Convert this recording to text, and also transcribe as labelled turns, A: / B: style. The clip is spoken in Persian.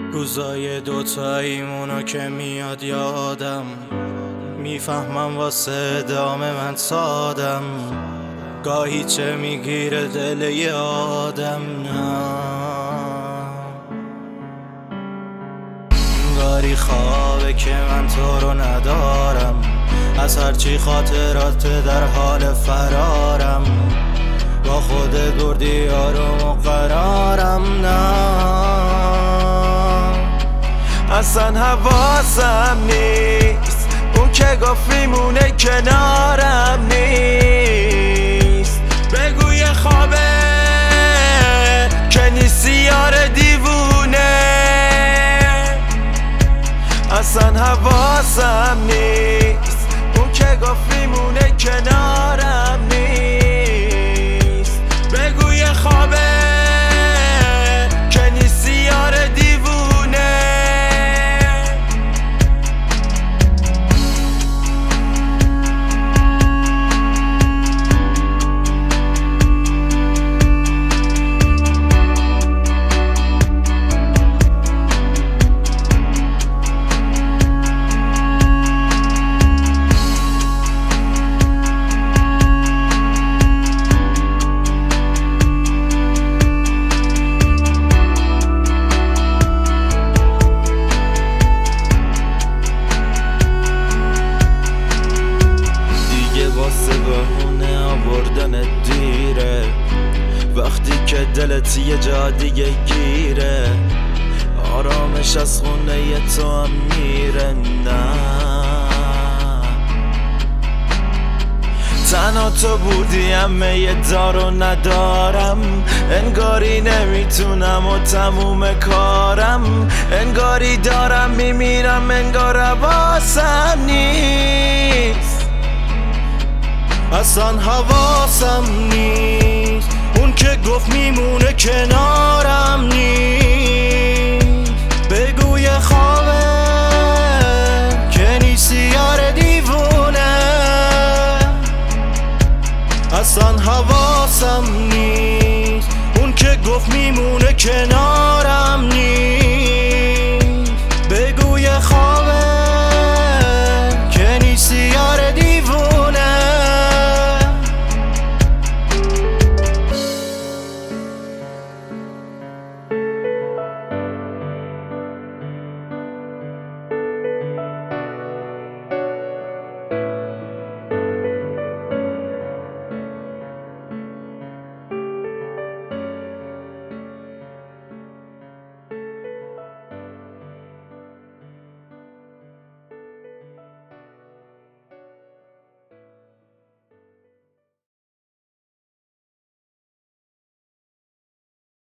A: روزای دوتاییمونو که میاد یادم، میفهمم واسه ادامه من سادم. گاهی چه میگیره دل یه آدم، انگاری خوابه که من تو رو ندارم. از هرچی خاطرات در حال فرارم، با خودت بردی آروم و قرارم.
B: اصلا حواسم نیست، اون که گفت میمونه کنارم نیست. بگو یه خوابه که نیستی یار دیوونه. اصلا حواسم نیست، اون که گفت میمونه کنارم نیست. بگو یه خوابه که نیستی یار دیوونه. بهونه آوردن دیره، وقتی که دلت یه جا دیگه گیره. آرامش از خونه ی تو هم میره. نه تنها تو بودی، همه یه دارو ندارم. انگاری نمیتونم و تموم کارم. انگاری دارم میمیرم، انگار حواسم نیست.
A: اصلا حواسم نیست، اون که گفت میمونه کنارم نیست. بگو یه خوابه که نیستی یار دیوونه. اصلا حواسم نیست، اون که گفت میمونه کنارم.